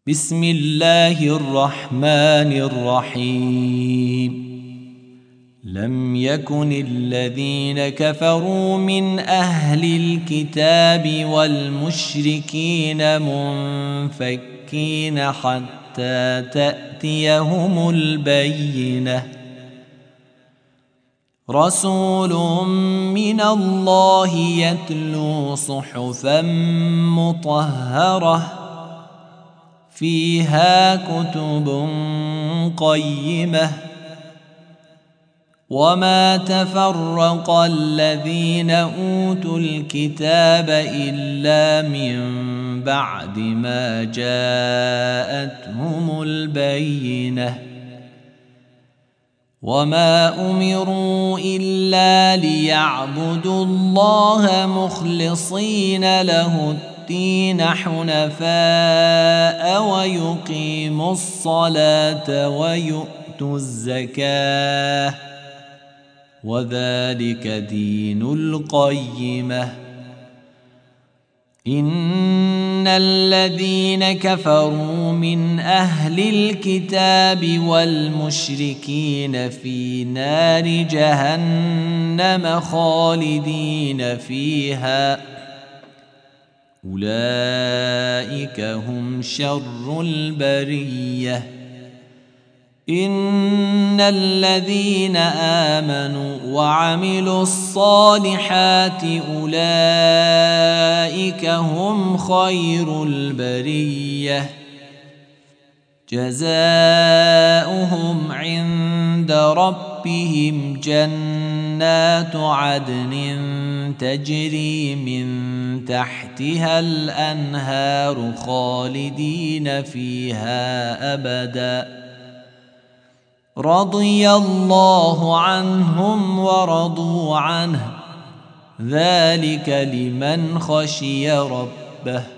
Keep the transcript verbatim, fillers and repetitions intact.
بسم الله الرحمن الرحيم. لم يكن الذين كفروا من أهل الكتاب والمشركين منفكين حتى تأتيهم البينة. رسول من الله يتلو صحفا مطهرة فيها كتب قيمة. وما تفرق الذين أوتوا الكتاب إلا من بعد ما جاءتهم البينة. وما أمروا إلا ليعبدوا الله مخلصين له الدين حنفاء ويقيموا الصلاة ويؤتوا الزكاة وذلك دين القيمة. إن الذين كفروا من أهل الكتاب والمشركين في نار جهنم خالدين فيها أولئك هم شر البرية. إن الذين آمنوا وعملوا الصالحات أولئك هم خير البرية. جزاؤهم عند ربهم جنات عدن تجري من تحتها الأنهار خالدين فيها أبداً. رضي الله عنهم ورضوا عنه ذلك لمن خشي ربه.